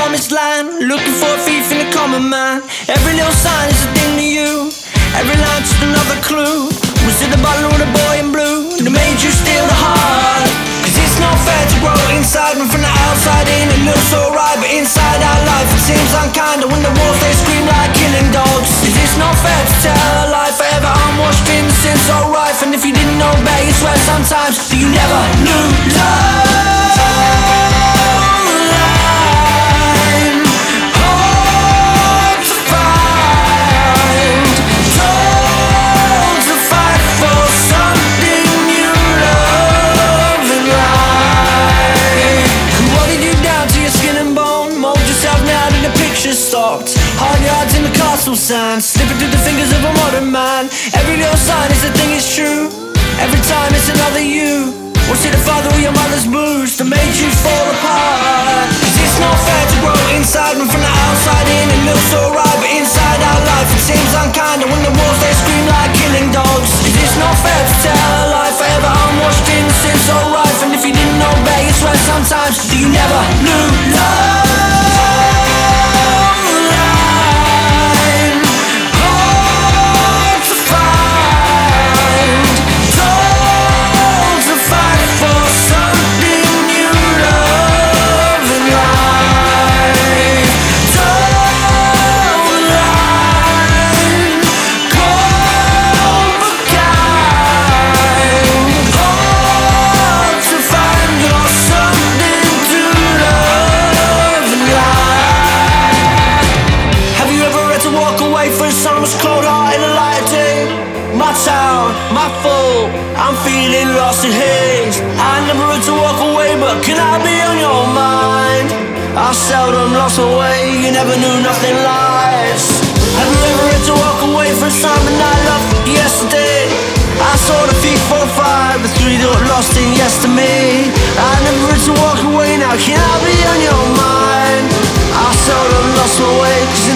promised land, looking for a thief in a common man. Every little sign is a thing to you, every line just another clue. Was it the bottle or the boy in blue that made you steal the heart? Cause it's not fair to grow inside when from the outside in it looks alright, but inside our life it seems unkind. And when the walls they scream like killing dogs. Cause it's not fair to tell a lie forever unwashed in the sin so rife. And if you didn't know better, you swear sometimes that you never knew love. Stopped. Hard yards in the castle sand, slipping through the fingers of a modern man. Every little sign is a thing is true, every time it's another you. Was it the father or your mother's blues that made you fall apart? Cause it's not fair to grow inside when from the outside in it looks alright, but inside our life it seems unkind. And when the walls they scream like killing dogs. Cause it's not fair to tell a lie forever unwashed in the sin so rife. And if you didn't know better, you swear sometimes that you never knew love. My fault, I'm feeling lost in haze. I never had to walk away, but can I be on your mind? I seldom lost my way, you never knew nothing lies. Have you ever had to walk away from something I loved yesterday? I saw the thief for 5, the 3 that got lost in yes to me. I never had to walk away, now can I be on your mind? I seldom lost my way, 'cause